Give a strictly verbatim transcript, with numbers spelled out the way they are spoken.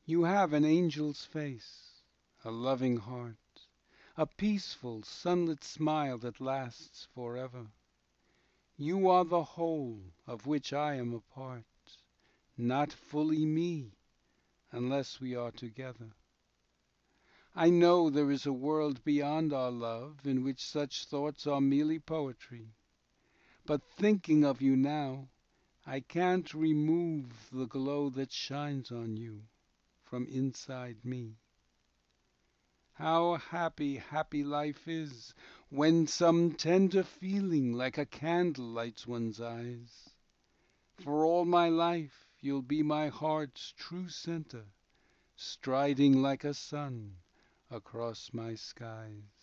You have an angel's face, a loving heart, a peaceful sunlit smile that lasts forever. You are the whole of which I am a part, not fully me unless we are together. I know there is a world beyond our love in which such thoughts are merely poetry, but thinking of you now I can't remove the glow that shines on you from inside me. How happy, happy life is, when some tender feeling like a candle lights one's eyes. For all my life you'll be my heart's true center, striding like a sun across my skies.